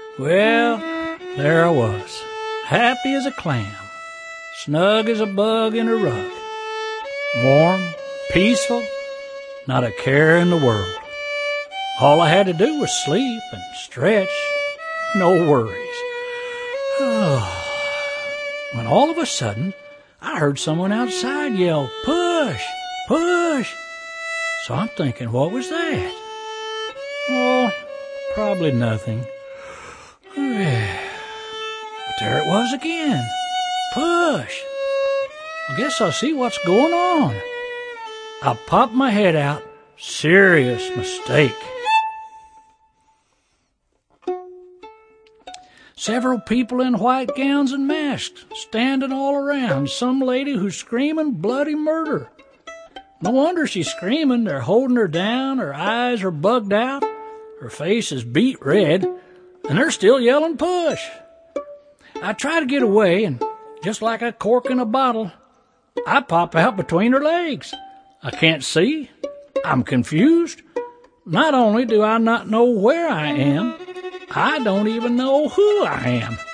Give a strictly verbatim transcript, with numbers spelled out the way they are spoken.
Well, there I was, happy as a clam, snug as a bug in a rug, warm, peaceful, not a care in the world. All I had to do was sleep and stretch, no worries. When all of a sudden, I heard someone outside yell, "Push! Push!" So I'm thinking, what was that? Oh, probably nothing. But there it was again. Push! I guess I'll see what's going on. I popped my head out. Serious mistake. Several people in white gowns and masks standing all around some lady who's screaming bloody murder. No wonder she's screaming. They're holding her down. Her eyes are bugged out. Her face is beet red. And they're still yelling, "Push!" I try to get away, and just like a cork in a bottle, I pop out between her legs. I can't see. I'm confused. Not only do I not know where I am, I don't even know who I am.